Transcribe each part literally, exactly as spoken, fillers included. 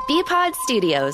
B-Pod Studios.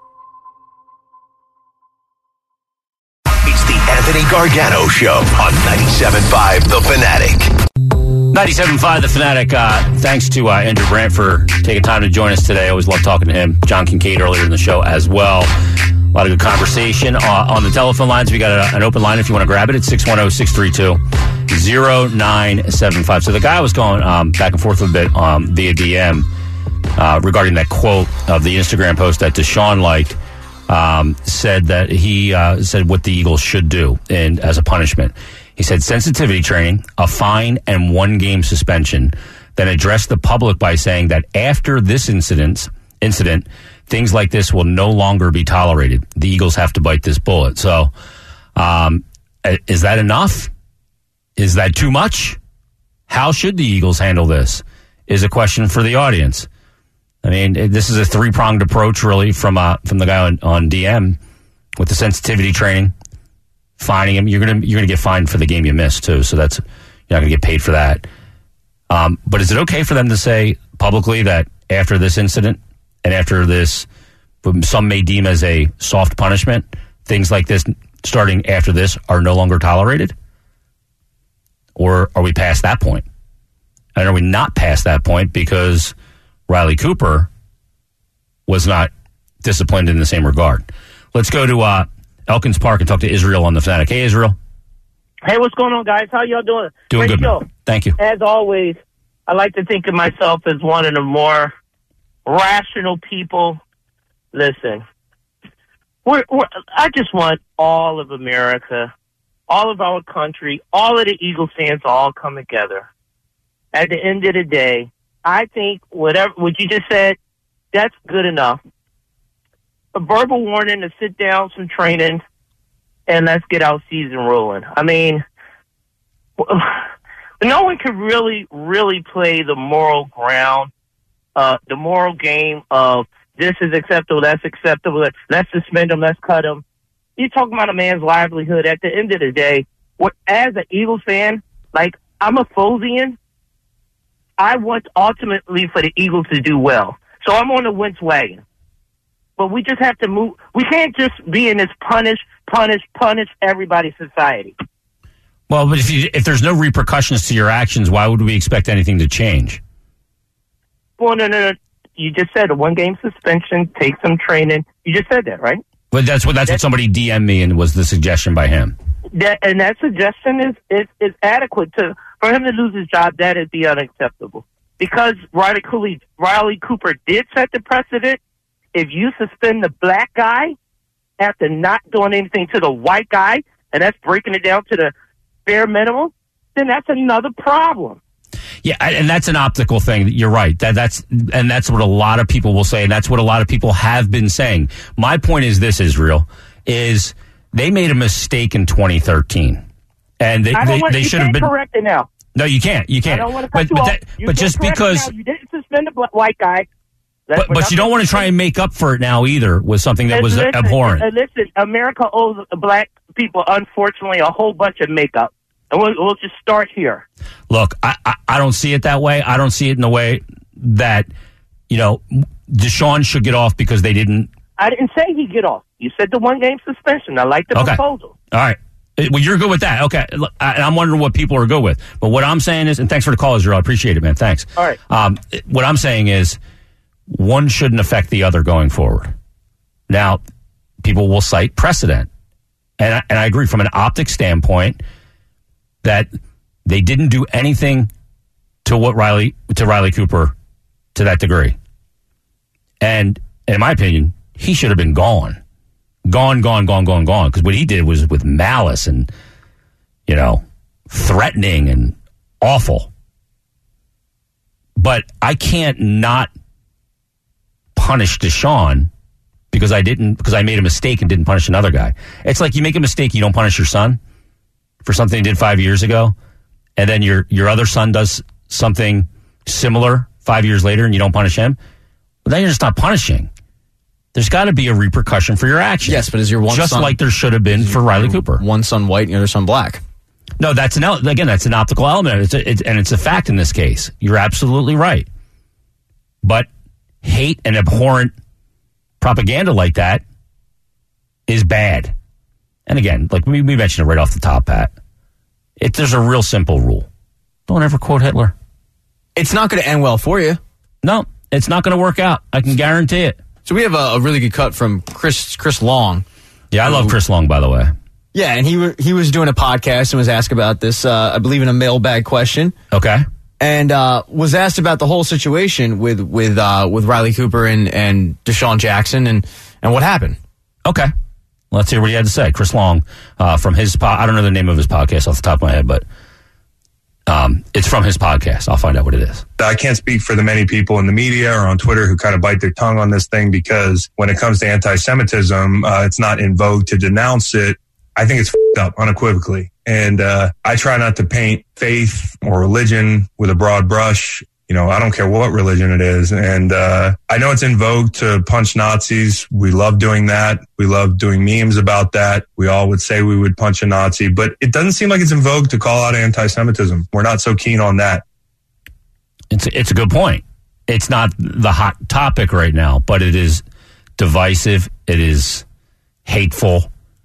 It's the Anthony Gargano Show on ninety-seven point five The Fanatic. ninety-seven point five The Fanatic. Uh, thanks to uh, Andrew Brandt for taking time to join us today. Always love talking to him. John Kincaid earlier in the show as well. A lot of good conversation uh, on the telephone lines. We got a, an open line if you want to grab it. It's six one zero, six three two, zero nine seven five. So the guy was going um, back and forth a bit um, via D M uh, regarding that quote of the Instagram post that Deshaun liked. Um, said that he uh, said what the Eagles should do and as a punishment. He said sensitivity training, a fine, and one game suspension. Then addressed the public by saying that after this incident, incident, things like this will no longer be tolerated. The Eagles have to bite this bullet. So, um, is that enough? Is that too much? How should the Eagles handle this? Is a question for the audience. I mean, this is a three-pronged approach, really, from uh, from the guy on, on D M with the sensitivity training, fining him. You're gonna you're gonna get fined for the game you missed too, so that's you're not gonna get paid for that. Um, but is it okay for them to say publicly that after this incident and after this, some may deem as a soft punishment, things like this starting after this are no longer tolerated? Or are we past that point? And are we not past that point because Riley Cooper was not disciplined in the same regard? Let's go to uh, Elkins Park and talk to Israel on the Fanatic. Hey, Israel. Hey, what's going on, guys? How y'all doing? Doing Great good, show. man. Thank you. As always, I like to think of myself as one of the more rational people. Listen, we're, we're, I just want all of America, all of our country, all of the Eagles fans to all come together. At the end of the day, I think whatever what you just said, that's good enough. A verbal warning to sit down, some training, and let's get our season rolling. I mean, no one can really, really play the moral ground, uh, the moral game of this is acceptable, that's acceptable, let's suspend them, let's cut them. You're talking about a man's livelihood. At the end of the day, what, as an Eagles fan, like, I'm a Fosian, I want ultimately for the Eagles to do well. So I'm on the Wentz wagon. But we just have to move. We can't just be in this punish, punish, punish everybody society. Well, but if you, if there's no repercussions to your actions, why would we expect anything to change? Well, no, no, no. You just said a one-game suspension, take some training. You just said that, right? But that's what that's, that's what somebody D M'd me and was the suggestion by him. That, and that suggestion is, is, is adequate to for him to lose his job. That is be unacceptable because Riley Cooley, Riley Cooper did set the precedent. If you suspend the black guy after not doing anything to the white guy, and that's breaking it down to the bare minimum, then that's another problem. Yeah, and that's an optical thing. You're right. That that's and that's what a lot of people will say, and that's what a lot of people have been saying. My point is this, Israel, is they made a mistake in twenty thirteen, and they they, want, they should have been correct it now. No, you can't. You can't. I don't want to cut but you but, off. that, but just because you didn't suspend the white guy. But, but you don't want to try and make up for it now either with something that was listen, abhorrent. Listen, America owes black people, unfortunately, a whole bunch of makeup. And we'll, we'll just start here. Look, I, I, I don't see it that way. I don't see it in the way that, you know, Deshaun should get off because they didn't. I didn't say he'd get off. You said the one-game suspension. I like the okay. proposal. All right. Well, you're good with that. Okay. Look, I, I'm wondering what people are good with. But what I'm saying is, and thanks for the call, Israel. I appreciate it, man. Thanks. All right. Um, what I'm saying is one shouldn't affect the other going forward. Now, people will cite precedent. And I, and I agree from an optics standpoint that they didn't do anything to what Riley to Riley Cooper to that degree. And in my opinion, he should have been gone. Gone, gone, gone, gone, gone. Because what he did was with malice and, you know, threatening and awful. But I can't not punish Deshaun because I didn't because I made a mistake and didn't punish another guy. It's like you make a mistake, you don't punish your son for something he did five years ago, and then your your other son does something similar five years later and you don't punish him. Well, then you're just not punishing. There's got to be a repercussion for your actions. Yes, but is your one just son, like there should have been for Riley Cooper? One son white and the other son black. No, that's an again that's an optical element. It's a, it's, and it's a fact in this case. You're absolutely right. But hate and abhorrent propaganda like that is bad. And again, like we, we mentioned it right off the top, Pat, it, there's a real simple rule. Don't ever quote Hitler. It's not going to end well for you. No, it's not going to work out. I can guarantee it. So we have a, a really good cut from Chris Chris Long. Yeah, I love Chris Long, by the way. Yeah, and he w- he was doing a podcast and was asked about this, uh, I believe, in a mailbag question. Okay. And uh, was asked about the whole situation with with uh, with Riley Cooper and, and Deshaun Jackson and, and what happened. Okay. Let's hear what he had to say. Chris Long, uh, from his po- I don't know the name of his podcast off the top of my head, but um, it's from his podcast. I'll find out what it is. I can't speak for the many people in the media or on Twitter who kind of bite their tongue on this thing, because when it comes to anti-Semitism, uh, it's not in vogue to denounce it. I think it's f***ed up unequivocally. And uh, I try not to paint faith or religion with a broad brush. You know, I don't care what religion it is. And uh, I know it's in vogue to punch Nazis. We love doing that. We love doing memes about that. We all would say we would punch a Nazi. But it doesn't seem like it's in vogue to call out anti-Semitism. We're not so keen on that. It's a, it's a good point. It's not the hot topic right now, but it is divisive. It is hateful.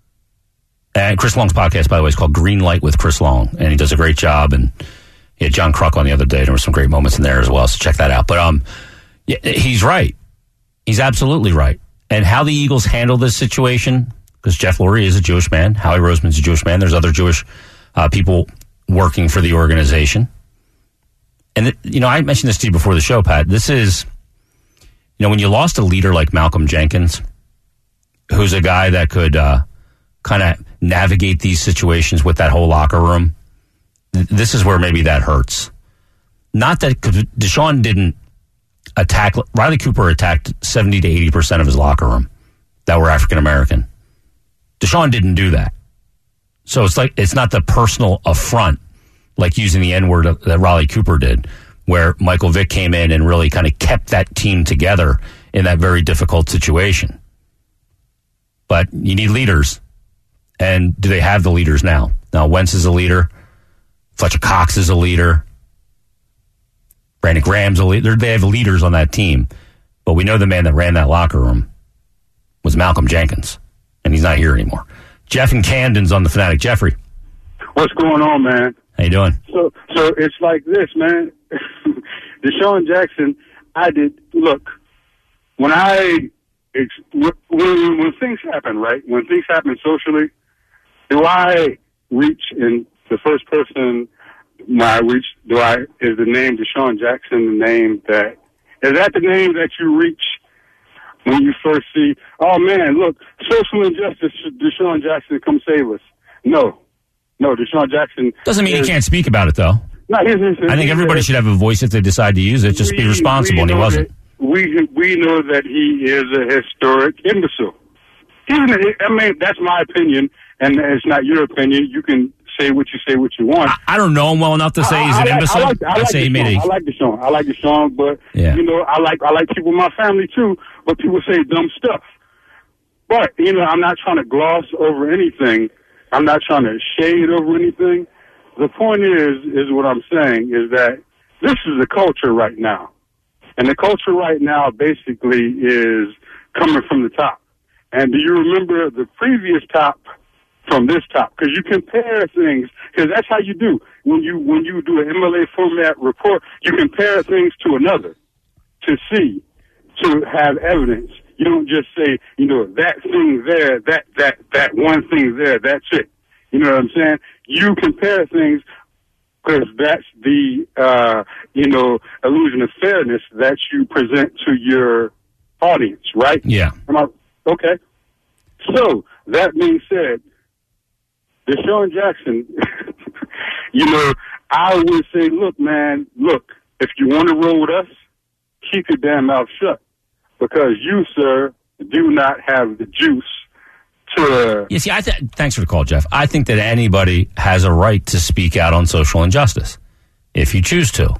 And Chris Long's podcast, by the way, is called Green Light with Chris Long, and he does a great job. And he had John Kruk on the other day. There were some great moments in there as well, so check that out. But um, yeah, he's right. He's absolutely right. And how the Eagles handle this situation, because Jeff Lurie is a Jewish man, Howie Roseman's a Jewish man. There's other Jewish uh, people working for the organization. And, it, you know, I mentioned this to you before the show, Pat. This is, you know, when you lost a leader like Malcolm Jenkins, who's a guy that could uh, kind of navigate these situations with that whole locker room, th- this is where maybe that hurts. Not that Deshaun didn't attack, Riley Cooper attacked seventy to eighty percent of his locker room that were African American. Deshaun didn't do that. So it's like, it's not the personal affront like using the N-word that Riley Cooper did, where Michael Vick came in and really kind of kept that team together in that very difficult situation. But you need leaders. And do they have the leaders now? Now, Wentz is a leader. Fletcher Cox is a leader. Brandon Graham's a leader. They have leaders on that team. But we know the man that ran that locker room was Malcolm Jenkins. And he's not here anymore. Jeff in Camden's on the Fanatic. Jeffrey. What's going on, man? How you doing? So, so it's like this, man. Deshaun Jackson, I did, look, when I, when, when things happen, right? When things happen socially, do I reach in the first person when I reach, do I, is the name Deshaun Jackson the name that, is that the name that you reach when you first see, oh man, look, social injustice, Deshaun Jackson, come save us? No. No, Deshaun Jackson. Doesn't mean is, he can't speak about it, though. No, here's, here's, here's, I think everybody should have a voice if they decide to use it. Just we, be responsible, and he wasn't. We we know that he is a historic imbecile. He's an, I mean, that's my opinion, and it's not your opinion. You can say what you say, what you want. I, I don't know him well enough to say I, he's I, an I imbecile. Like, I like, I like say he made Deshaun. a... I like Deshaun. I like Deshaun, but yeah. you know, I like I like people in my family too. But people say dumb stuff. But you know, I'm not trying to gloss over anything. I'm not trying to shade over anything. The point is, is what I'm saying is that this is the culture right now. And the culture right now basically is coming from the top. And do you remember the previous top from this top? Because you compare things, because that's how you do. When you when you do an M L A format report, you compare things to another to see, to have evidence. You don't just say, you know, that thing there, that, that, that one thing there, that's it. You know what I'm saying? You compare things because that's the, uh, you know, illusion of fairness that you present to your audience, right? Yeah. Am I, okay. So, that being said, Deshaun Jackson, you know, I would say, look, man, look, if you want to roll with us, keep your damn mouth shut. Because you, sir, do not have the juice to... You see, I th- thanks for the call, Jeff. I think that anybody has a right to speak out on social injustice, if you choose to.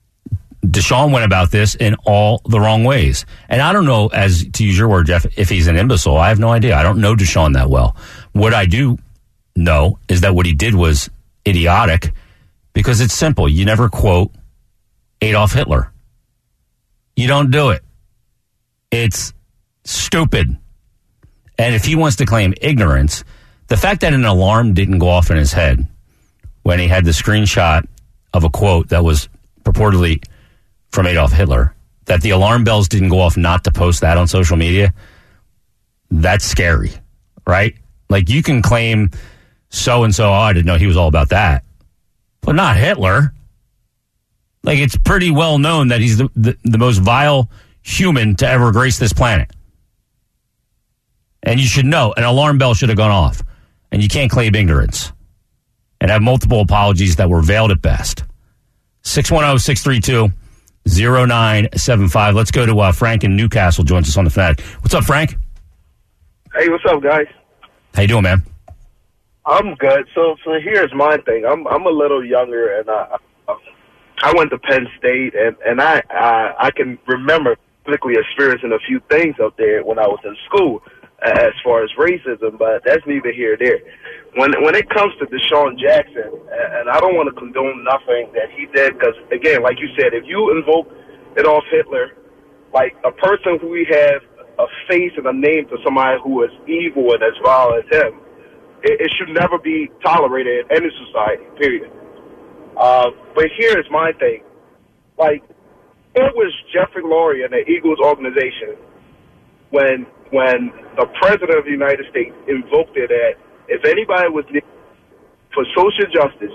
Deshaun went about this in all the wrong ways. And I don't know, as to use your word, Jeff, if he's an imbecile. I have no idea. I don't know Deshaun that well. What I do know is that what he did was idiotic, because it's simple. You never quote Adolf Hitler. You don't do it. It's Stupid. And if he wants to claim ignorance, the fact that an alarm didn't go off in his head when he had the screenshot of a quote that was purportedly from Adolf Hitler, that the alarm bells didn't go off not to post that on social media, that's scary, right? Like, you can claim so-and-so, oh, I didn't know he was all about that, but not Hitler. Like, it's pretty well known that he's the, the, the most vile human to ever grace this planet. And you should know, an alarm bell should have gone off. And you can't claim ignorance and have multiple apologies that were veiled at best. six one zero, six three two, zero nine seven five. Let's go to uh, Frank in Newcastle, joins us on the Fanatic. What's up, Frank? Hey, what's up, guys? How you doing, man? I'm good. So, so here's my thing. I'm I'm a little younger, and I I went to Penn State, and and I I, I can remember physically experiencing a few things up there when I was in school, as far as racism. But that's neither here nor there. When when it comes to Deshaun Jackson, and I don't want to condone nothing that he did, because again, like you said, if you invoke Adolf Hitler, like a person who we have a face and a name to somebody who is evil and as vile as him, it, it should never be tolerated in any society, period. Uh, but here's my thing. Like, it was Jeffrey Lurie and the Eagles organization when when the President of the United States invoked it that if anybody was for social justice,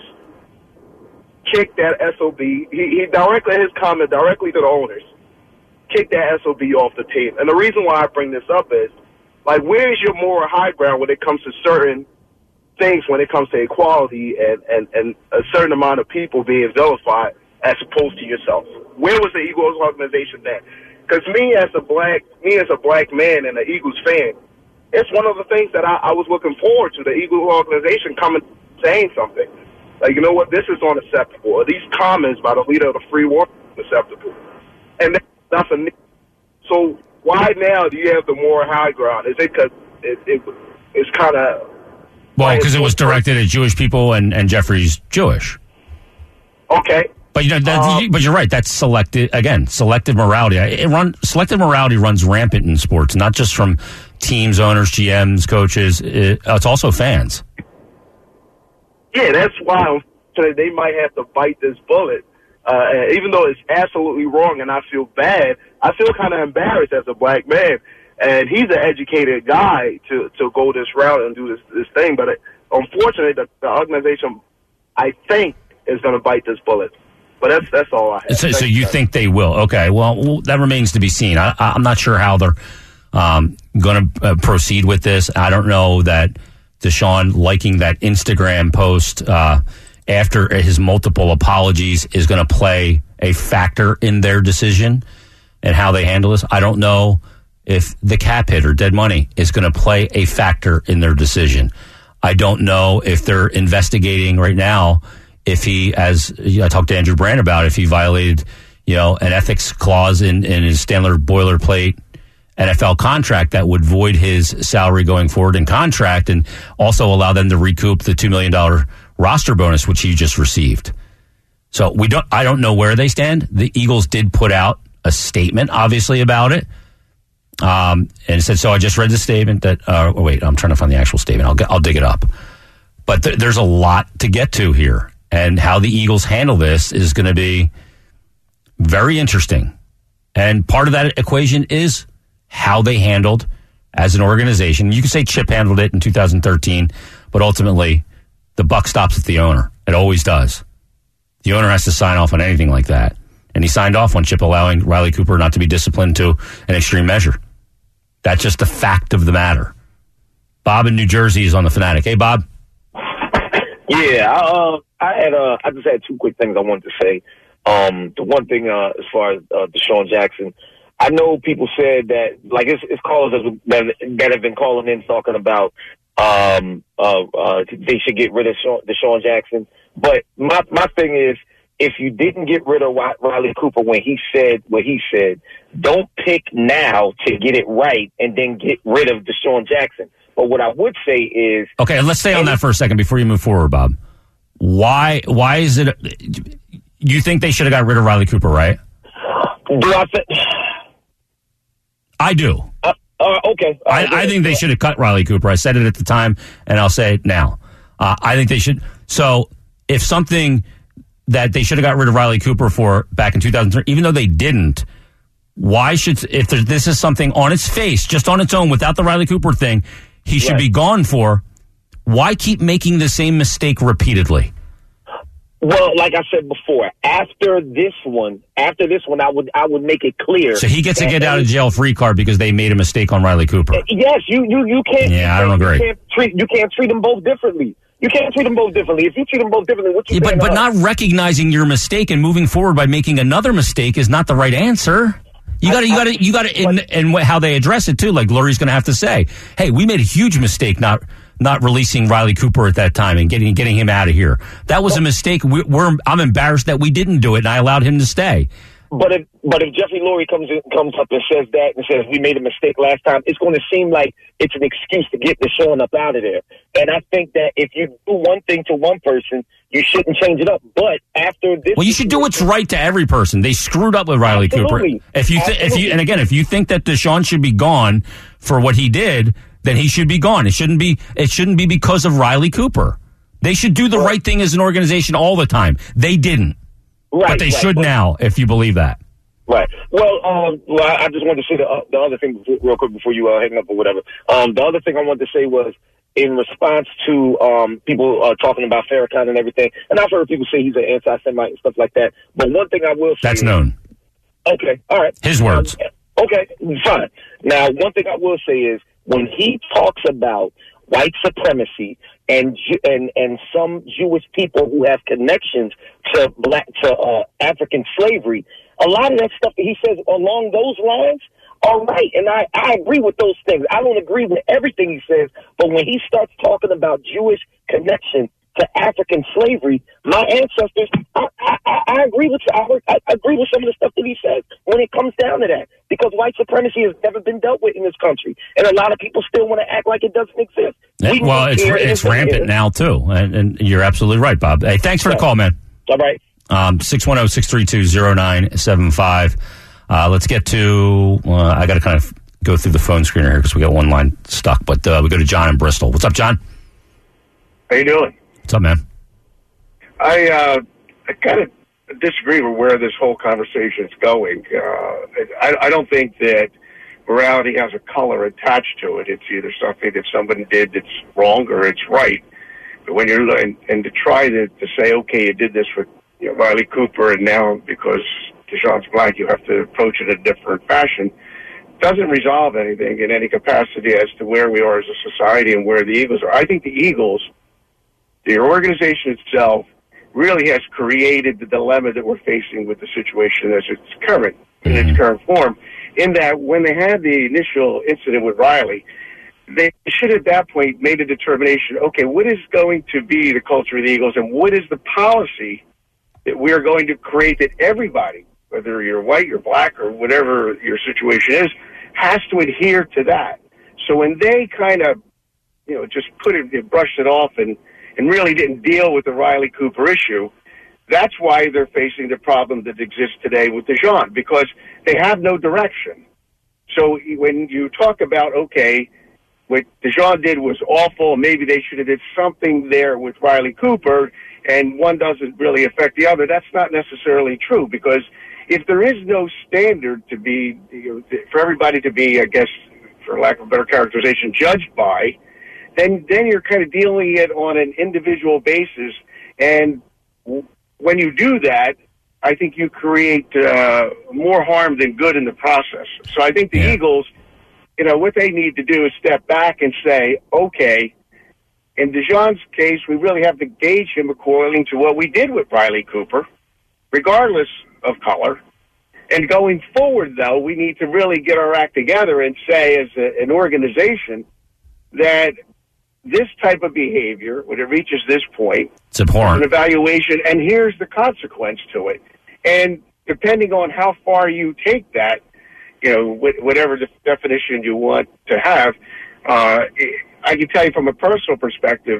kick that S O B. He, he directly, his comment directly to the owners, kick that S O B off the team. And the reason why I bring this up is, like, where is your moral high ground when it comes to certain things, when it comes to equality and, and, and a certain amount of people being vilified as opposed to yourself? Where was the Eagles organization then? Because me as a black, me as a black man and an Eagles fan, it's one of the things that I, I was looking forward to, the Eagles organization coming, saying something. Like, you know what, this is unacceptable. Or these comments by the leader of the free world are unacceptable. And that's nothing. So why now do you have the moral high ground? Is it because it, it, it's kind of... Well, because it was directed at Jewish people, and, and Jeffrey's Jewish. Okay. But you know, that, um, but you're right. That's selected again. Selective morality. It run selective morality runs rampant in sports, not just from teams, owners, G Ms, coaches. It, it's also fans. Yeah, that's why they might have to bite this bullet. Uh, even though it's absolutely wrong, and I feel bad, I feel kind of embarrassed as a black man. And he's an educated guy to to go this route and do this this thing. But it, unfortunately, the, the organization, I think, is going to bite this bullet. But that's that's all I have. So, so you think they will? Okay. Well, that remains to be seen. I, I'm not sure how they're um, going to uh, proceed with this. I don't know that Deshaun liking that Instagram post uh, after his multiple apologies is going to play a factor in their decision and how they handle this. I don't know if the cap hit or dead money is going to play a factor in their decision. I don't know if they're investigating right now if he, as I talked to Andrew Brandt about, if he violated, you know, an ethics clause in, in his Standard boilerplate N F L contract that would void his salary going forward in contract and also allow them to recoup the two million dollars roster bonus, which he just received. So we don't, I don't know where they stand. The Eagles did put out a statement, obviously, about it. Um, and it said, so I just read the statement that, uh, oh, wait, I'm trying to find the actual statement. I'll get, I'll dig it up. But th- there's a lot to get to here. And how the Eagles handle this is going to be very interesting. And part of that equation is how they handled as an organization. You can say Chip handled it in two thousand thirteen, but ultimately the buck stops at the owner. It always does. The owner has to sign off on anything like that. And he signed off on Chip allowing Riley Cooper not to be disciplined to an extreme measure. That's just the fact of the matter. Bob in New Jersey is on the Fanatic. Hey, Bob. Yeah, I, uh, I had uh, I just had two quick things I wanted to say. Um, the one thing uh, as far as uh, Deshaun Jackson, I know people said that, like, it's, it's callers that, that have been calling in talking about um, uh, uh, they should get rid of Deshaun, Deshaun Jackson. But my my thing is, if you didn't get rid of Riley Cooper when he said what he said, don't pick now to get it right and then get rid of Deshaun Jackson. But what I would say is... Okay, let's stay on that for a second before you move forward, Bob. Why Why is it... You think they should have got rid of Riley Cooper, right? Do I think... I do. Uh, Uh, okay. Uh, I, I think they should have cut Riley Cooper. I said it at the time, and I'll say it now. Uh, I think they should. So if something that they should have got rid of Riley Cooper for back in two thousand three, even though they didn't, why should, if there, this is something on its face, just on its own, without the Riley Cooper thing, he should right. be gone for, why keep making the same mistake repeatedly? Well, like I said before, after this one, after this one, I would I would make it clear. So he gets to get out of jail free card because they made a mistake on Riley Cooper. Yes, you you you can't. Yeah, you I don't agree. You can't treat you can't treat them both differently. You can't treat them both differently. If you treat them both differently, what you yeah, but but not recognizing your mistake and moving forward by making another mistake is not the right answer. You got to, you got to, you got to, and, and how they address it too. Like Lurie's going to have to say, "Hey, we made a huge mistake not not releasing Riley Cooper at that time and getting getting him out of here. That was a mistake. We, we're I'm embarrassed that we didn't do it, and I allowed him to stay." But if but if Jeffrey Lurie comes in, comes up and says that and says we made a mistake last time, it's going to seem like it's an excuse to get Deshaun up out of there. And I think that if you do one thing to one person, you shouldn't change it up. But after this, well, you should do what's right to every person. They screwed up with Riley Absolutely. Cooper. If you th- if you and again, if you think that Deshaun should be gone for what he did, then he should be gone. It shouldn't be. It shouldn't be because of Riley Cooper. They should do the right, right thing as an organization all the time. They didn't. Right, but they right, should but, now, if you believe that. Right. Well, um, well, I just wanted to say the, uh, the other thing before, real quick before you uh, hang up or whatever. Um, the other thing I wanted to say was in response to um, people uh, talking about Farrakhan and everything, and I've heard people say he's an anti-Semite and stuff like that. But one thing I will say that's is, known. Okay. All right. His words. Um, okay. Fine. Now, one thing I will say is when he talks about white supremacy and and and some Jewish people who have connections to black to uh, African slavery, a lot of that stuff that he says along those lines are right, and I, I agree with those things. I don't agree with everything he says, but when he starts talking about Jewish connection to African slavery, my ancestors, I, I, I agree with I, I agree with some of the stuff that he says when it comes down to that, because white supremacy has never been dealt with in this country, and a lot of people still want to act like it doesn't exist. We well, it's it's rampant now too, and, and you're absolutely right, Bob. Hey, thanks for yeah. the call, man. All right. Um, six one zero, six three two, zero nine seven five. Uh, let's get to, uh, I got to kind of go through the phone screener here because we got one line stuck, but uh, we go to John in Bristol. What's up, John? How you doing? What's up, man? I, uh, I kind of disagree with where this whole conversation is going. Uh, I, I don't think that morality has a color attached to it. It's either something that somebody did that's wrong or it's right. But when you're, and, and to try to, to say, okay, you did this with you know, Riley Cooper, and now because Deshaun's black, you have to approach it a different fashion, doesn't resolve anything in any capacity as to where we are as a society and where the Eagles are. I think the Eagles, the organization itself, really has created the dilemma that we're facing with the situation as it's current, in mm-hmm. its current form, in that when they had the initial incident with Riley, they should at that point made a determination, okay, what is going to be the culture of the Eagles and what is the policy that we are going to create that everybody, whether you're white, you're black, or whatever your situation is, has to adhere to that. So when they kind of, you know, just put it, brushed it off and, and really didn't deal with the Riley Cooper issue, that's why they're facing the problem that exists today with Deshaun, because they have no direction. So when you talk about, okay, what Deshaun did was awful, maybe they should have did something there with Riley Cooper, and one doesn't really affect the other, that's not necessarily true, because if there is no standard to be, you know, for everybody to be, I guess, for lack of a better characterization, judged by, then then you're kind of dealing it on an individual basis, and when you do that, I think you create uh, more harm than good in the process. So I think the yeah. Eagles, you know, what they need to do is step back and say, okay, in Deshaun's case, we really have to gauge him according to what we did with Riley Cooper, regardless of color. And going forward, though, we need to really get our act together and say, as a, an organization, that this type of behavior, when it reaches this point, it's abhorrent. An evaluation, and here's the consequence to it. And depending on how far you take that, you know, whatever the definition you want to have, uh, I can tell you from a personal perspective,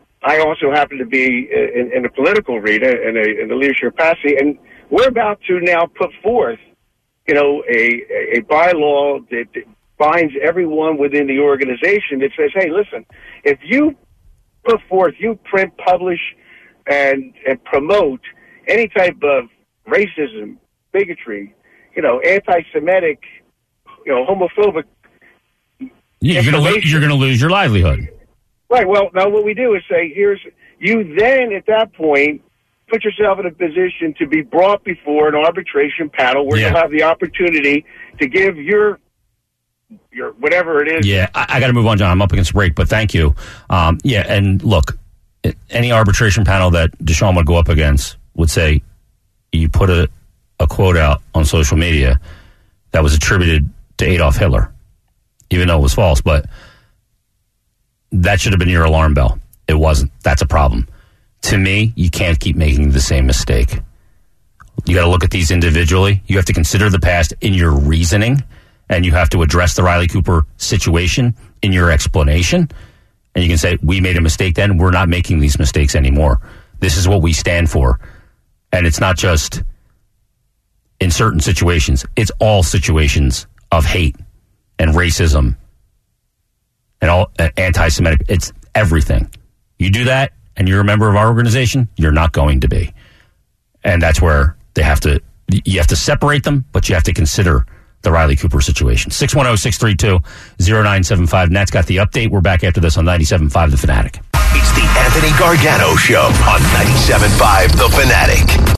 I also happen to be in, in the political arena and in, in the leadership capacity, and we're about to now put forth, you know, a, a bylaw that binds everyone within the organization that says, hey, listen, if you put forth, you print, publish, and, and promote any type of racism, bigotry, you know, anti-Semitic, you know, homophobic. Yeah, you're going to you're going to lose your livelihood. Right. Well, now what we do is say, here's you. Then at that point, put yourself in a position to be brought before an arbitration panel where Yeah. you'll have the opportunity to give your your whatever it is. Yeah, I, I got to move on, John. I'm up against a break, but thank you. Um, yeah, and look, any arbitration panel that Deshaun would go up against would say, you put a, a quote out on social media that was attributed to Adolf Hitler, even though it was false, but that should have been your alarm bell. It wasn't. That's a problem. To me, you can't keep making the same mistake. You got to look at these individually. You have to consider the past in your reasoning, and you have to address the Riley Cooper situation in your explanation. And you can say, we made a mistake then. We're not making these mistakes anymore. This is what we stand for. And it's not just in certain situations. It's all situations of hate and racism and all uh, anti-Semitic. It's everything. You do that and you're a member of our organization, you're not going to be. And that's where they have to, you have to separate them, but you have to consider the Riley Cooper situation. six one zero, six three two, zero nine seven five. Nat's got the update. We're back after this on ninety-seven point five The Fanatic. It's the Anthony Gargano Show on ninety-seven point five The Fanatic.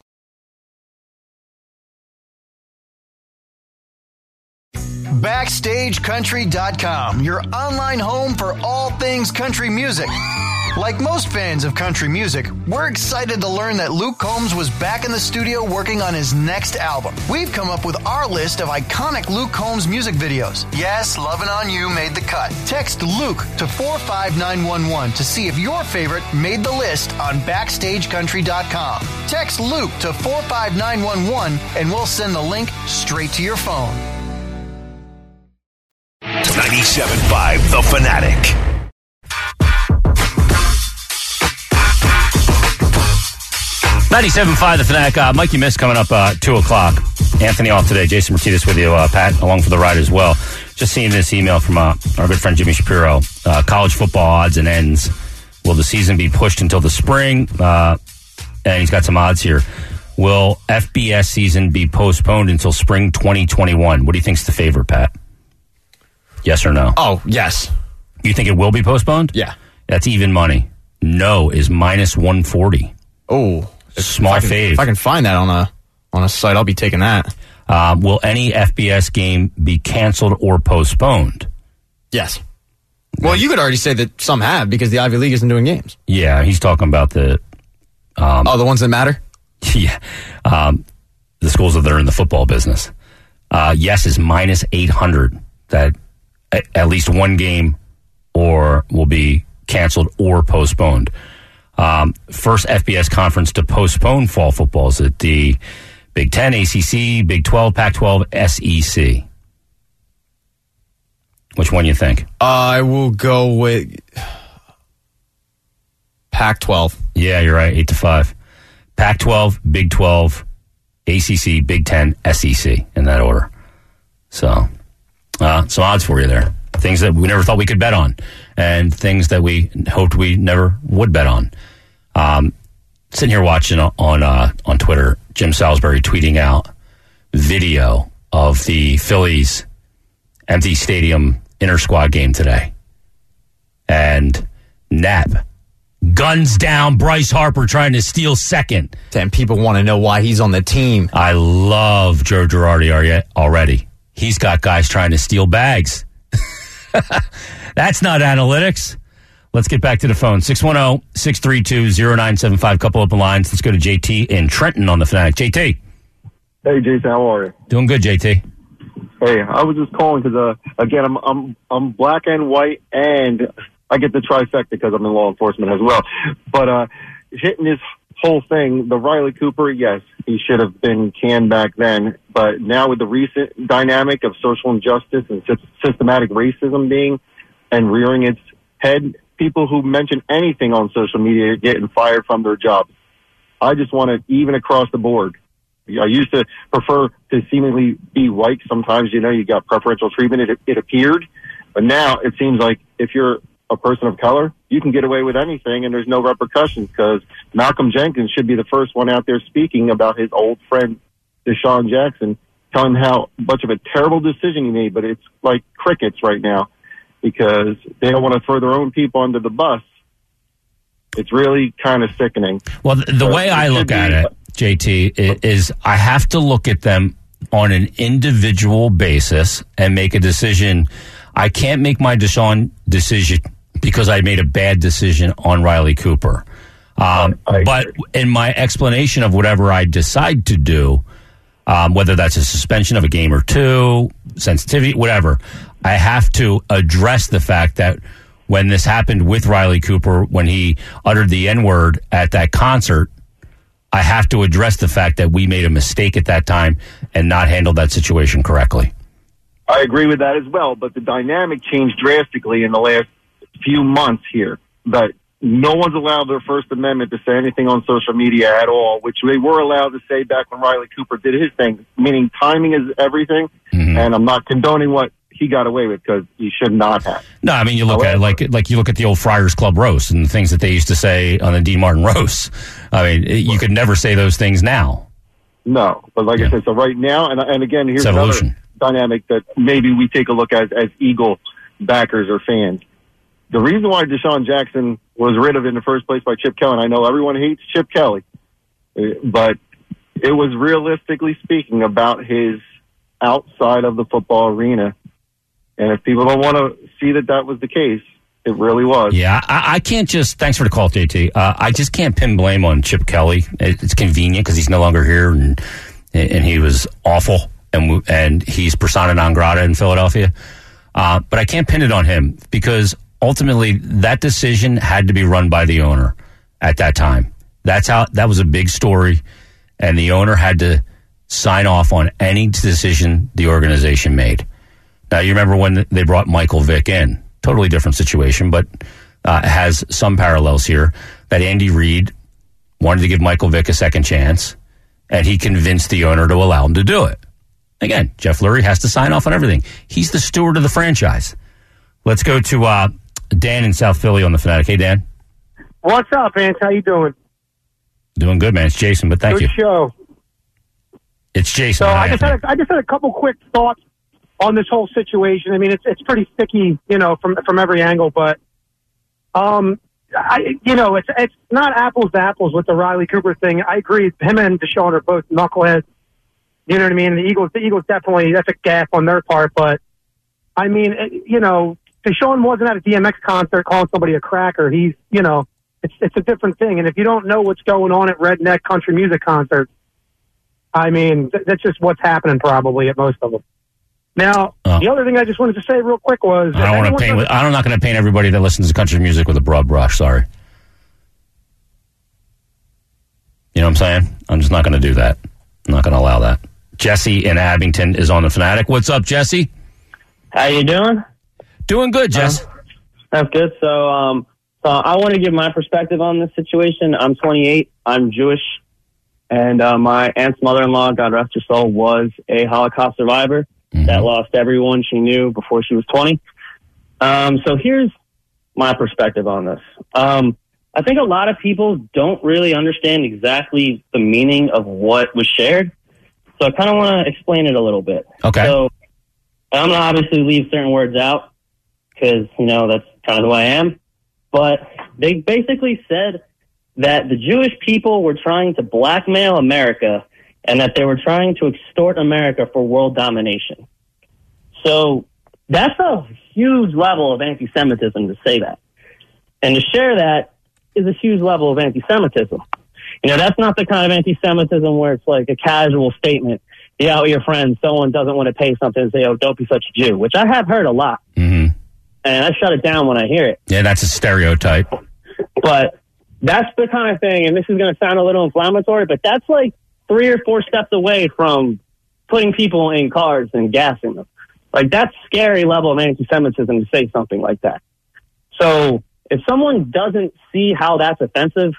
Backstage Country dot com, your online home for all things country music. Like most fans of country music, we're excited to learn that Luke Combs was back in the studio working on his next album. We've come up with our list of iconic Luke Combs music videos. Yes, Lovin' On You made the cut. Text Luke to four five nine one one to see if your favorite made the list on Backstage Country dot com. Text Luke to four five nine one one and we'll send the link straight to your phone. ninety-seven point five The Fanatic. ninety-seven point five The Fanatic. Uh, Mikey Miss coming up uh, two o'clock. Anthony off today. Jason Martinez with you. Uh, Pat along for the ride as well. Just seeing this email from uh, our good friend Jimmy Shapiro. Uh, college football odds and ends. Will the season be pushed until the spring? Uh, and he's got some odds here. Will F B S season be postponed until spring twenty twenty-one? What do you think's the favorite, Pat? Yes or no? Oh, yes. You think it will be postponed? Yeah. That's even money. No is minus one forty. Oh, small if I can, fave. If I can find that on a on a site, I'll be taking that. Uh, will any F B S game be canceled or postponed? Yes. Well, you could already say that some have because the Ivy League isn't doing games. Yeah, he's talking about the... Um, oh, the ones that matter? Yeah. Um, the schools that are in the football business. Uh, yes is minus eight hundred. That at least one game or will be canceled or postponed. Um, first F B S conference to postpone fall football is at the Big Ten, A C C, Big twelve, Pac twelve, S E C. Which one you think? I will go with Pac twelve. Yeah, you're right. Eight to five. Pac twelve, Big twelve, A C C, Big Ten, S E C in that order. So, uh, some odds for you there. Things that we never thought we could bet on, and things that we hoped we never would bet on. Um, sitting here watching on uh, on Twitter, Jim Salisbury tweeting out video of the Phillies empty stadium inter-squad game today, and Knapp guns down Bryce Harper trying to steal second. And people want to know why he's on the team. I love Joe Girardi already. He's got guys trying to steal bags. That's not analytics. Let's get back to the phone. six one zero, six three two, zero nine seven five. Couple open lines. Let's go to J T in Trenton on the Fanatic. J T. Hey, Jason. How are you? Doing good, J T. Hey, I was just calling because, uh, again, I'm I'm I'm black and white, and I get the trifecta because I'm in law enforcement as well. But uh, hitting this whole thing, the Riley Cooper, yes, he should have been canned back then. But now with the recent dynamic of social injustice and systematic racism being and rearing its head, people who mention anything on social media are getting fired from their jobs. I just want it even across the board. I used to prefer to seemingly be white. Sometimes, you know, you got preferential treatment, it, it appeared. But now it seems like if you're a person of color, you can get away with anything and there's no repercussions, because Malcolm Jenkins should be the first one out there speaking about his old friend, Deshaun Jackson, telling him how much of a terrible decision he made. But it's like crickets right now because they don't want to throw their own people under the bus. It's really kind of sickening. Well, the, the so way I look at it, J T, is I have to look at them on an individual basis and make a decision. I can't make my Deshaun decision because I made a bad decision on Riley Cooper. Um, but in my explanation of whatever I decide to do, um, whether that's a suspension of a game or two, sensitivity, whatever, I have to address the fact that when this happened with Riley Cooper, when he uttered the N-word at that concert, I have to address the fact that we made a mistake at that time and not handled that situation correctly. I agree with that as well, but the dynamic changed drastically in the last few months here. But no one's allowed their First Amendment to say anything on social media at all, which they were allowed to say back when Riley Cooper did his thing, meaning timing is everything, mm-hmm. and I'm not condoning what he got away with because he should not have. No, I mean, you look However, at it like like you look at the old Friars Club roast and the things that they used to say on the Dean Martin roast. I mean, you could never say those things now. No, but like yeah. I said, so right now, and and again, here's another dynamic that maybe we take a look at as Eagle backers or fans. The reason why Deshaun Jackson was rid of in the first place by Chip Kelly, and I know everyone hates Chip Kelly, but it was realistically speaking about his outside of the football arena. And if people don't want to see that that was the case, it really was. Yeah, I, I can't just, thanks for the call, J T. Uh, I just can't pin blame on Chip Kelly. It, it's convenient because he's no longer here and and he was awful and and he's persona non grata in Philadelphia. Uh, but I can't pin it on him because ultimately that decision had to be run by the owner at that time. That's how, that was a big story, and the owner had to sign off on any decision the organization made. Now, you remember when they brought Michael Vick in. Totally different situation, but uh, has some parallels here, that Andy Reid wanted to give Michael Vick a second chance, and he convinced the owner to allow him to do it. Again, Jeff Lurie has to sign off on everything. He's the steward of the franchise. Let's go to uh, Dan in South Philly on the Fanatic. Hey, Dan. What's up, Ant? How you doing? Doing good, man. It's Jason, but thank good you. Good show. It's Jason. So I just, had a, I just had a couple quick thoughts on this whole situation. I mean, it's it's pretty sticky, you know, from from every angle. But, um, I you know, it's it's not apples to apples with the Riley Cooper thing. I agree. Him and Deshaun are both knuckleheads. You know what I mean? The Eagles, the Eagles definitely, that's a gaffe on their part. But I mean, it, you know, Deshaun wasn't at a D M X concert calling somebody a cracker. He's, you know, it's it's a different thing. And if you don't know what's going on at redneck country music concerts, I mean, th- that's just what's happening probably at most of them. Now, oh. the other thing I just wanted to say real quick was... I don't want to paint... With, I'm not going to paint everybody that listens to country music with a broad brush, sorry. You know what I'm saying? I'm just not going to do that. I'm not going to allow that. Jesse in Abington is on the Fanatic. What's up, Jesse? How you doing? Doing good, Jess. Um, that's good. So, um, so I want to give my perspective on this situation. I'm twenty-eight. I'm Jewish. And uh, my aunt's mother-in-law, God rest her soul, was a Holocaust survivor. Mm-hmm. That lost everyone she knew before she was twenty. Um, so here's my perspective on this. Um, I think a lot of people don't really understand exactly the meaning of what was shared. So I kind of want to explain it a little bit. Okay. So I'm going to obviously leave certain words out because, you know, that's kind of who I am. But they basically said that the Jewish people were trying to blackmail America and that they were trying to extort America for world domination. So that's a huge level of anti-Semitism to say that. And to share that is a huge level of anti-Semitism. You know, that's not the kind of anti-Semitism where it's like a casual statement. You're out with your friends, someone doesn't want to pay something and say, oh, don't be such a Jew, which I have heard a lot. Mm-hmm. And I shut it down when I hear it. Yeah, that's a stereotype. But that's the kind of thing, and this is going to sound a little inflammatory, but that's like three or four steps away from putting people in cars and gassing them. Like, that's scary level of anti-Semitism to say something like that. So if someone doesn't see how that's offensive,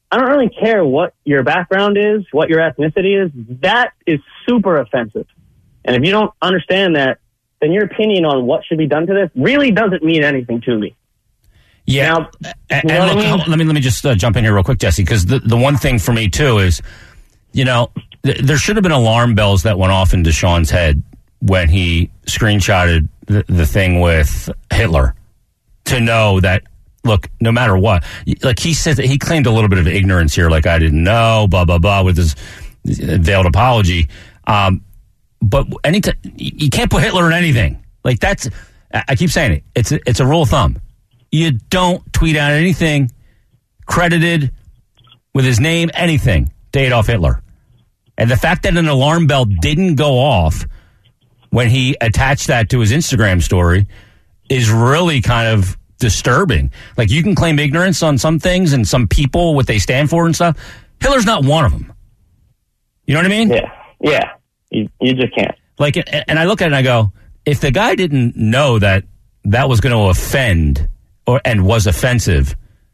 I don't really care what your background is, what your ethnicity is. That is super offensive. And if you don't understand that, then your opinion on what should be done to this really doesn't mean anything to me. Yeah. Now, and, you and know look, what I mean? hold- let me let me just uh, jump in here real quick, Jesse, because the, the one thing for me, too, is, you know, th- there should have been alarm bells that went off in Deshaun's head when he screenshotted the, the thing with Hitler to know that, look, no matter what, like he said, that he claimed a little bit of ignorance here, like I didn't know, blah, blah, blah, with his veiled apology. Um, but anytime, you can't put Hitler in anything. Like that's, I keep saying it, it's a, it's a rule of thumb. You don't tweet out anything credited with his name, anything, to Adolf Hitler. And the fact that an alarm bell didn't go off when he attached that to his Instagram story is really kind of disturbing. Like, you can claim ignorance on some things and some people, what they stand for and stuff. Hitler's not one of them. You know what I mean? Yeah, yeah. You, you just can't. Like, and I look at it and I go, if the guy didn't know that that was going to offend or and was offensive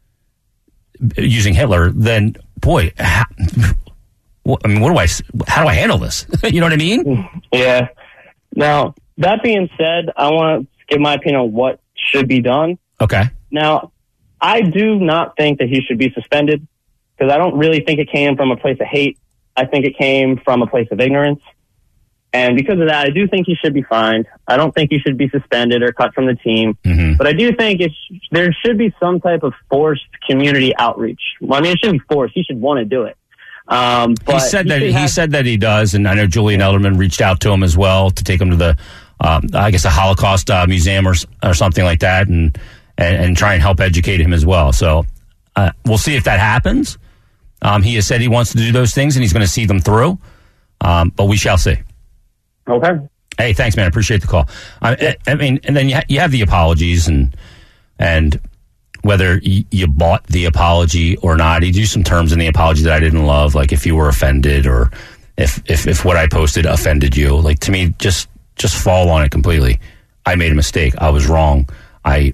using Hitler, then boy, how, I mean, what do I? How do I handle this? You know what I mean? Yeah. Now, that being said, I want to give my opinion on what should be done. Okay. Now, I do not think that he should be suspended because I don't really think it came from a place of hate. I think it came from a place of ignorance. And because of that, I do think he should be fined. I don't think he should be suspended or cut from the team. Mm-hmm. But I do think it sh- there should be some type of forced community outreach. Well, I mean, it shouldn't be forced. He should want to do it. Um, but he said that should he have- said that he does, and I know Julian Elderman reached out to him as well to take him to the, um, I guess, the Holocaust uh, Museum or or something like that, and and, and try and help educate him as well. So uh, we'll see if that happens. Um, he has said he wants to do those things, and he's going to see them through. Um, but we shall see. Okay. Hey, thanks, man. I appreciate the call. I, I mean, and then you, ha- you have the apologies, and and whether y- you bought the apology or not, you do some terms in the apology that I didn't love, like if you were offended or if if, if what I posted offended you. Like, to me, just just fall on it completely. I made a mistake. I was wrong. I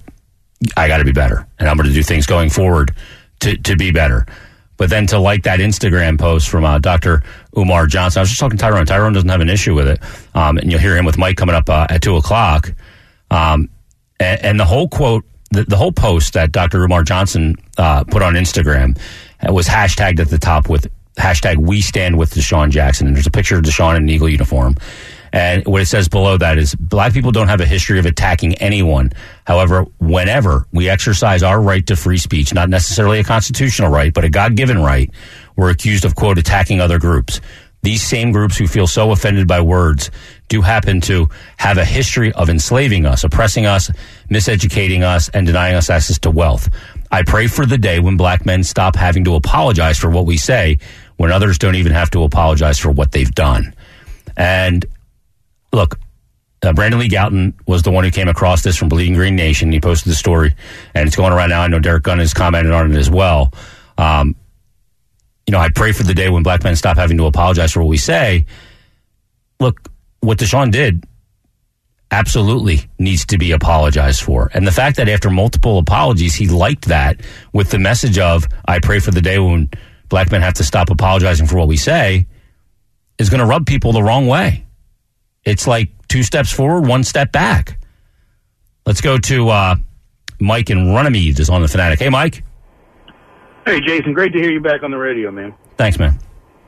I got to be better, and I'm going to do things going forward to to be better. But then to like that Instagram post from uh, Doctor Umar Johnson, I was just talking to Tyrone. Tyrone doesn't have an issue with it. Um, and you'll hear him with Mike coming up uh, at two o'clock. Um, and, and the whole quote, the, the whole post that Doctor Umar Johnson uh, put on Instagram was hashtagged at the top with hashtag We Stand With Deshaun Jackson. And there's a picture of Deshaun in an Eagle uniform. And what it says below that is, black people don't have a history of attacking anyone. However, whenever we exercise our right to free speech, not necessarily a constitutional right, but a God-given right, we're accused of, quote, attacking other groups. These same groups who feel so offended by words do happen to have a history of enslaving us, oppressing us, miseducating us, and denying us access to wealth. I pray for the day when black men stop having to apologize for what we say, when others don't even have to apologize for what they've done. And look, uh, Brandon Lee Gouton was the one who came across this from Bleeding Green Nation. He posted the story, and it's going around now. I know Derek Gunn has commented on it as well. Um, you know, I pray for the day when black men stop having to apologize for what we say. Look, what Deshaun did absolutely needs to be apologized for. And the fact that after multiple apologies, he liked that with the message of, I pray for the day when black men have to stop apologizing for what we say, is going to rub people the wrong way. It's like two steps forward, one step back. Let's go to uh, Mike in Runnymede is on the Fanatic. Hey, Mike. Hey, Jason. Great to hear you back on the radio, man. Thanks, man.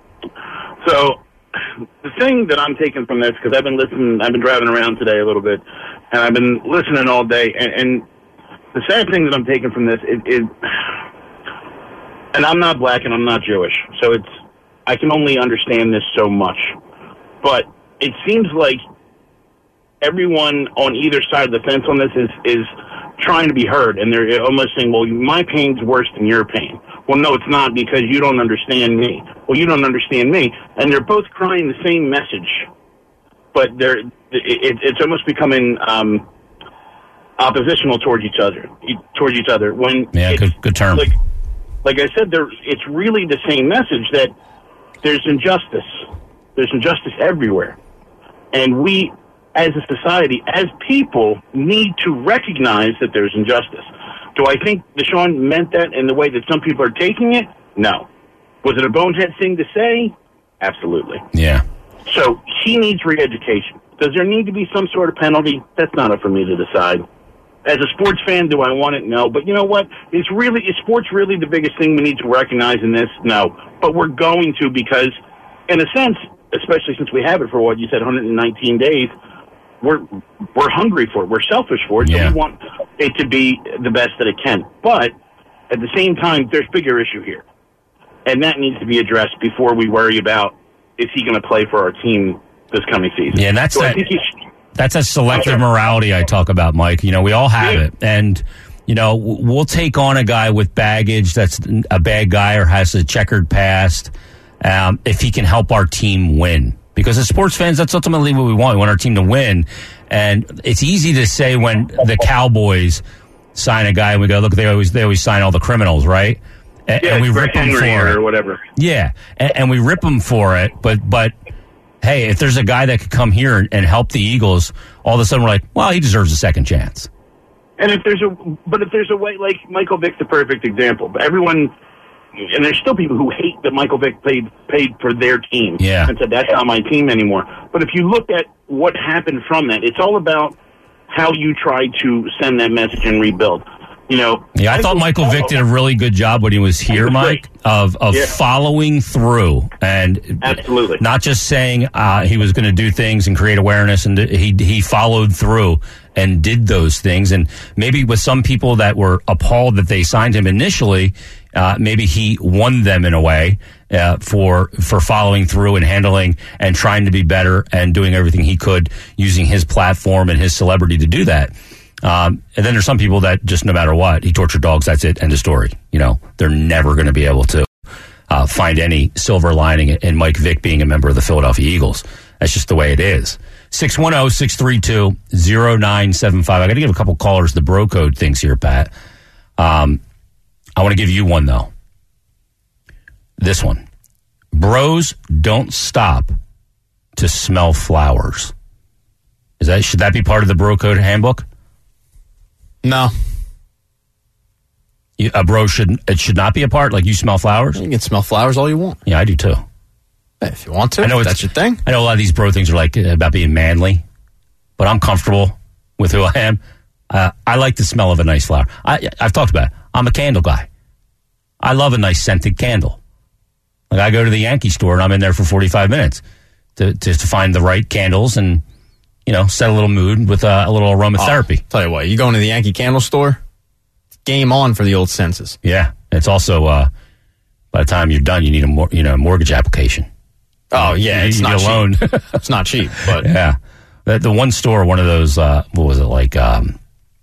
So, the thing that I'm taking from this, because I've been listening, I've been driving around today a little bit, and I've been listening all day, and, and the sad thing that I'm taking from this is, is, and I'm not black and I'm not Jewish, so it's, I can only understand this so much, but it seems like everyone on either side of the fence on this is, is trying to be heard, and they're almost saying, well, my pain's worse than your pain. Well, no, it's not, because you don't understand me. Well, you don't understand me. And they're both crying the same message, but they're it, it's almost becoming um, oppositional towards each other. Towards each other. When yeah, good, good term. Like, like I said, there it's really the same message that there's injustice. There's injustice everywhere, and we, as a society, as people, need to recognize that there's injustice. Do I think Deshaun meant that in the way that some people are taking it? No. Was it a bonehead thing to say? Absolutely. Yeah. So he needs re-education. Does there need to be some sort of penalty? That's not up for me to decide. As a sports fan, do I want it? No. But you know what? Is really is sports really the biggest thing we need to recognize in this? No. But we're going to, because, in a sense, especially since we have it for what you said, one hundred nineteen days, we're we're hungry for it. We're selfish for it. Yeah. So we want it to be the best that it can. But at the same time, there's a bigger issue here, and that needs to be addressed before we worry about is he going to play for our team this coming season. Yeah, and that's so that. I think he should, That's a selective morality I talk about, Mike. You know, we all have it. And, you know, we'll take on a guy with baggage that's a bad guy or has a checkered past um, if he can help our team win. Because as sports fans, that's ultimately what we want. We want our team to win. And it's easy to say when the Cowboys sign a guy and we go, look, they always they always sign all the criminals, right? And, yeah, and we rip them Henry for or it. whatever. Yeah, and, and we rip them for it. But, but hey, if there's a guy that could come here and, and help the Eagles, all of a sudden we're like, well, he deserves a second chance. And if there's a, but if there's a way, like Michael Vick's the perfect example. But everyone, and there's still people who hate that Michael Vick paid paid for their team. Yeah. And said that's not my team anymore. But if you look at what happened from that, it's all about how you try to send that message and rebuild. You know. Yeah, I thought Michael Vick did a really good job when he was here, Mike, of of Yeah. following through and Absolutely. not just saying uh, he was going to do things and create awareness, and he he followed through and did those things. And maybe with some people that were appalled that they signed him initially, uh, maybe he won them in a way uh, for for following through and handling and trying to be better and doing everything he could using his platform and his celebrity to do that. Um, and then there's some people that just no matter what, he tortured dogs, that's it, end of story. You know, they're never going to be able to uh, find any silver lining in Mike Vick being a member of the Philadelphia Eagles. That's just the way it is. six one zero, six three two, zero nine seven five. I got to give a couple callers the bro code things here, Pat. Um, I want to give you one, though. This one. Bros don't stop to smell flowers. Is that should that be part of the bro code handbook? No. You, a bro should it should not be a part. Like you smell flowers. You can smell flowers all you want. Yeah, I do too. Hey, if you want to, I know if it's, that's your thing. I know a lot of these bro things are like uh, about being manly, but I'm comfortable with who I am. Uh, I like the smell of a nice flower. I, I've talked about it. I'm a candle guy. I love a nice scented candle. Like I go to the Yankee store and I'm in there for forty-five minutes to to, to find the right candles and, you know, set a little mood with uh, a little aromatherapy. Oh, tell you what, you go into the Yankee candle store, game on for the old senses. Yeah, it's also uh, by the time you're done, you need a mor- you know mortgage application. Oh yeah, you it's need not a loan. cheap. It's not cheap, but yeah, the, the one store, one of those, uh, what was it like? Um,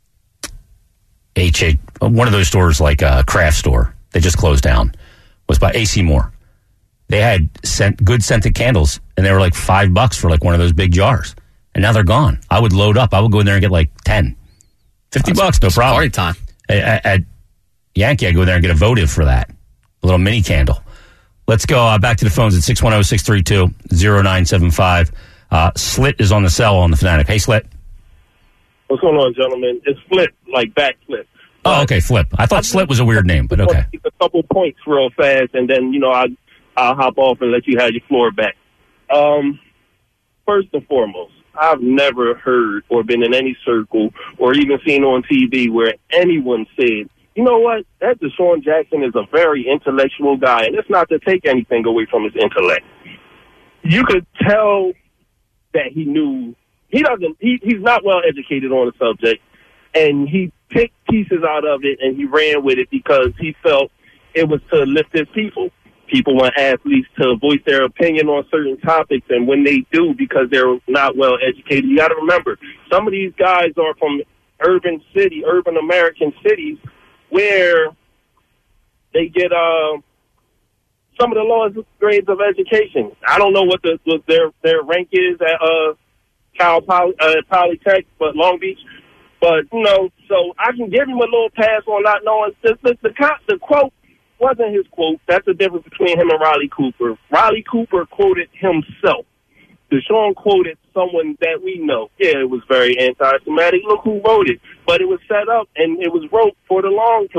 H A, one of those stores like a craft store. They just closed down. Was by A C Moore. They had scent, good scented candles, and they were like five bucks for like one of those big jars. And now they're gone. I would load up. I would go in there and get like ten. fifty That's bucks, no problem. Party time. At, at Yankee, I go there and get a votive for that. A little mini candle. Let's go uh, back to the phones at six one zero, six three two, zero nine seven five. Uh, Slit is on the cell on the Fanatic. Hey, Slit. What's going on, gentlemen? It's Flip, like backflip. Oh, okay, Flip. I thought Slit was a weird name, but okay. A couple points real fast, and then, you know, I, I'll hop off and let you have your floor back. Um, first and foremost, I've never heard or been in any circle or even seen on T V where anyone said, you know what, that Deshaun Jackson is a very intellectual guy, and it's not to take anything away from his intellect. You could tell that he knew, he doesn't, he, he's not well educated on the subject, and he picked pieces out of it and he ran with it because he felt it was to lift his people. People want athletes to voice their opinion on certain topics, and when they do, because they're not well educated, you got to remember, some of these guys are from urban city, urban American cities, where they get uh, some of the lowest grades of education. I don't know what the what their their rank is at uh, Cal Poly, uh, Polytech, but Long Beach. But you know, so I can give him a little pass on not knowing. The the, the, the quote wasn't his quote. That's the difference between him and Riley Cooper. Riley Cooper quoted himself. Deshaun quoted someone that we know. Yeah, it was very anti-Semitic. Look who wrote it. But it was set up and it was wrote for the long play.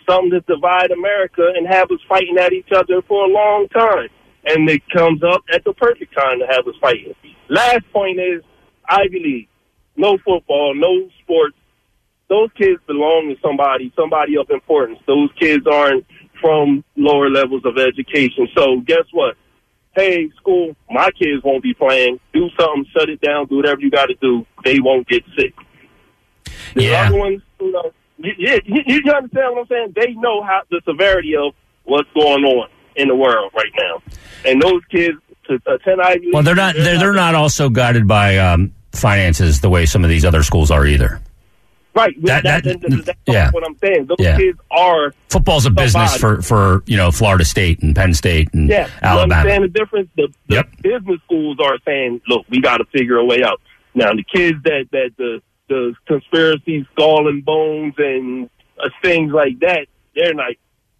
something to divide America and have us fighting at each other for a long time. And it comes up at the perfect time to have us fighting. Last point is Ivy League. No football, no sports. Those kids belong to somebody, somebody of importance. Those kids aren't from lower levels of education. So guess what? Hey, school, my kids won't be playing. Do something, shut it down, do whatever you got to do. They won't get sick. The yeah. other ones, you know, you, you, you understand what I'm saying? They know how the severity of what's going on in the world right now. And those kids to attend Ivy League. Well, they're not. They're, they're not also guided by um, finances the way some of these other schools are either. Right. That, that, that, that, that's yeah. what I'm saying. Those yeah. kids are football's a somebody. business for, for you know Florida State and Penn State and yeah. Alabama. You understand the difference? The, the yep. business schools are saying, "Look, we got to figure a way out." Now, the kids that that the the conspiracy, skull and bones, and uh, things like that, they're like,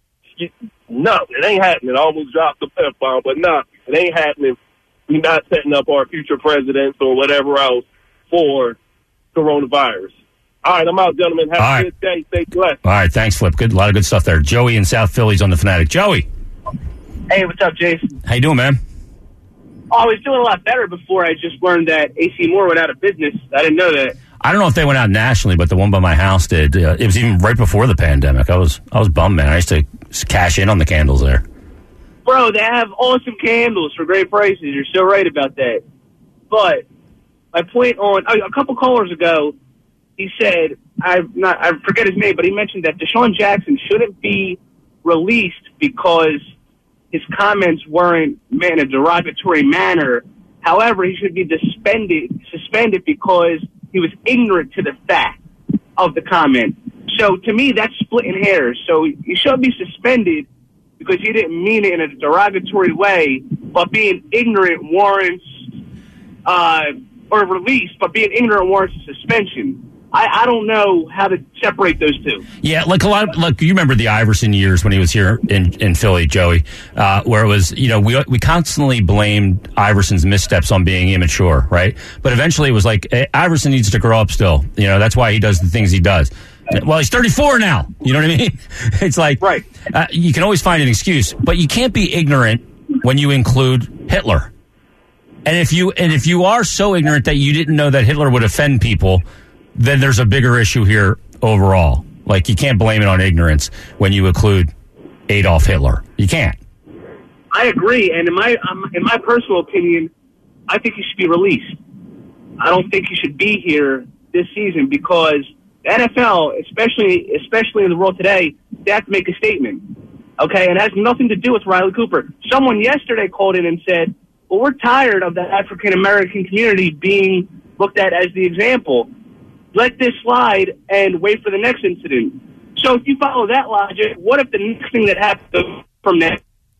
no, it ain't happening. I almost dropped the F bomb, but no, it ain't happening. We're not setting up our future presidents or whatever else for coronavirus. All right, I'm out, gentlemen. Have All a right. good day. Stay blessed. All right, thanks, Flip. Good, a lot of good stuff there. Joey in South Philly's on the Fanatic. Joey, Hey, what's up, Jason? how you doing, man? Oh, I was doing a lot better before I just learned that A C Moore went out of business. I didn't know that. I don't know if they went out nationally, but the one by my house did. Uh, it was even right before the pandemic. I was I was bummed, man. I used to cash in on the candles there. Bro, they have awesome candles for great prices. You're so right about that. But my point on a couple callers ago, he said, I not I forget his name, but he mentioned that Deshaun Jackson shouldn't be released because his comments weren't made in a derogatory manner. However, he should be suspended suspended because he was ignorant to the fact of the comment. So to me, that's splitting hairs. So he should be suspended because he didn't mean it in a derogatory way, but being ignorant warrants, uh, or released, but being ignorant warrants a suspension. I, I don't know how to separate those two. Yeah, like a lot of, like you remember the Iverson years when he was here in, in Philly, Joey, uh, where it was, you know, we we constantly blamed Iverson's missteps on being immature, right? But eventually it was like, hey, Iverson needs to grow up still. You know, that's why he does the things he does. Well, he's thirty-four now. You know what I mean? It's like, right. uh, you can always find an excuse, but you can't be ignorant when you include Hitler. And if you and if you are so ignorant that you didn't know that Hitler would offend people, then there's a bigger issue here overall. Like, you can't blame it on ignorance when you include Adolf Hitler. You can't. I agree, and in my um, in my personal opinion, I think he should be released. I don't think he should be here this season because the N F L, especially especially in the world today, they have to make a statement. Okay, and it has nothing to do with Riley Cooper. Someone yesterday called in and said, well, we're tired of the African-American community being looked at as the example. Let this slide and wait for the next incident. So if you follow that logic, what if the next thing that happens from that?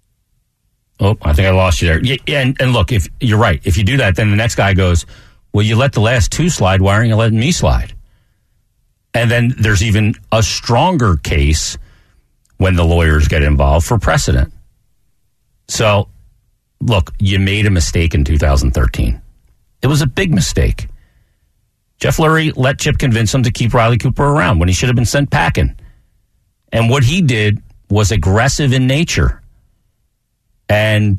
Oh, I think I lost you there. Yeah, and, and look, if you're right, if you do that, then the next guy goes, well, you let the last two slide. Why aren't you letting me slide? And then there's even a stronger case when the lawyers get involved for precedent. So, look, you made a mistake in two thousand thirteen. It was a big mistake. Jeff Lurie let Chip convince him to keep Riley Cooper around when he should have been sent packing. And what he did was aggressive in nature. And,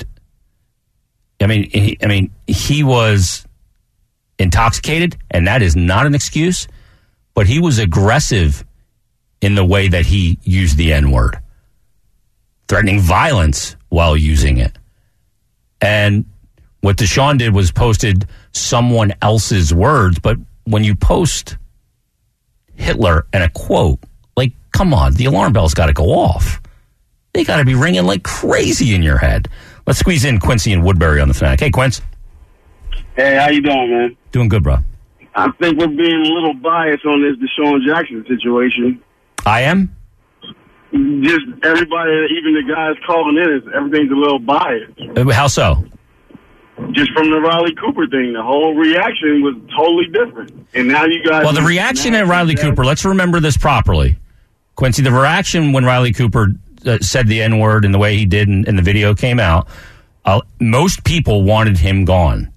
I mean, he, I mean, he was intoxicated, and that is not an excuse, but he was aggressive in the way that he used the N-word, threatening violence while using it. And what Deshaun did was posted someone else's words, but when you post Hitler and a quote, like, come on, the alarm bell's got to go off. They got to be ringing like crazy in your head. Let's squeeze in Quincy and Woodbury on the Fanatic. Hey, Quince. Hey, how you doing, man? Doing good, bro. I think we're being a little biased on this Deshaun Jackson situation. I am? Just everybody, even the guys calling in, is everything's a little biased. Uh, How so? Just from the Riley Cooper thing, the whole reaction was totally different. And now you guys... Well, the reaction at Riley Cooper, let's remember this properly. Quincy, the reaction when Riley Cooper uh, said the N-word and the way he did and, and the video came out, uh, most people wanted him gone.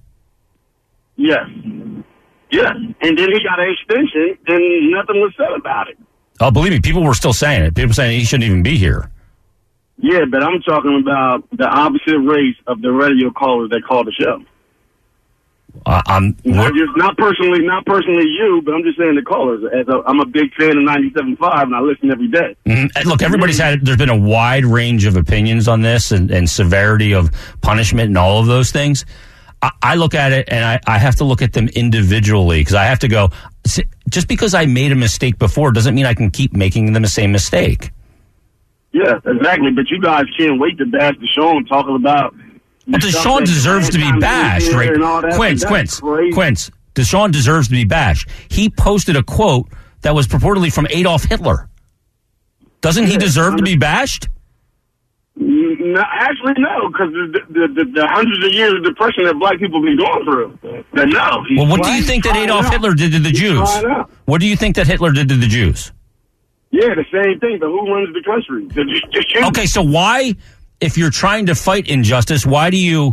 Yes. Yes. And then he got an extension and nothing was said about it. Oh, believe me, people were still saying it. People were saying he shouldn't even be here. Yeah, but I'm talking about the opposite race of the radio callers that call the show. Uh, I'm not just not personally, not personally you, but I'm just saying the callers. As a, I'm a big fan of ninety-seven point five, and I listen every day. Mm-hmm. Look, everybody's had. There's been a wide range of opinions on this, and, and severity of punishment, and all of those things. I, I look at it, and I, I have to look at them individually because I have to go. Just because I made a mistake before doesn't mean I can keep making the same mistake. Yeah, exactly. But you guys can't wait to bash Deshaun talking about. Well, Deshaun deserves to be bashed, right? Quince, Quince, Quince. Deshaun deserves to be bashed. He posted a quote that was purportedly from Adolf Hitler. Doesn't he deserve to be bashed? No, actually, no, because the, the, the, the hundreds of years of depression that black people have been going through. But no. Well, what do you think that Adolf Hitler did to the Jews? What do you think that Hitler did to the Jews? Yeah, the same thing. But who runs the country? Just, just okay, so why... If you're trying to fight injustice, why do you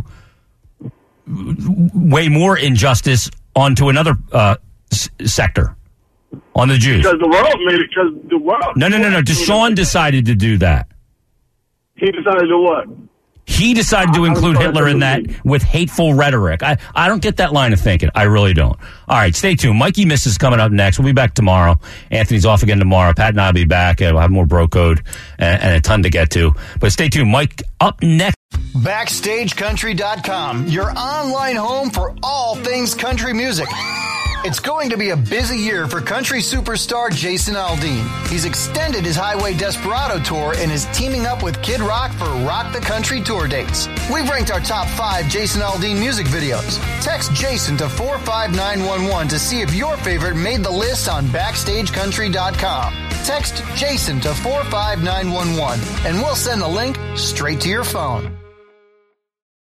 weigh more injustice onto another uh, s- sector, on the Jews? Because the world made it, because the world... No, no, no, no. Deshaun decided to do that. He decided to what? He decided to include Hitler in that with hateful rhetoric. I, I don't get that line of thinking. I really don't. All right, stay tuned. Mikey Miss is coming up next. We'll be back tomorrow. Anthony's off again tomorrow. Pat and I will be back. We'll have more bro code and, and a ton to get to. But stay tuned. Mike up next. Backstage Country dot com, your online home for all things country music. It's going to be a busy year for country superstar Jason Aldean. He's extended his Highway Desperado tour and is teaming up with Kid Rock for Rock the Country tour dates. We've ranked our top five Jason Aldean music videos. Text Jason to four five nine one one to see if your favorite made the list on Backstage Country dot com. Text Jason to four five nine one one and we'll send the link straight to your phone.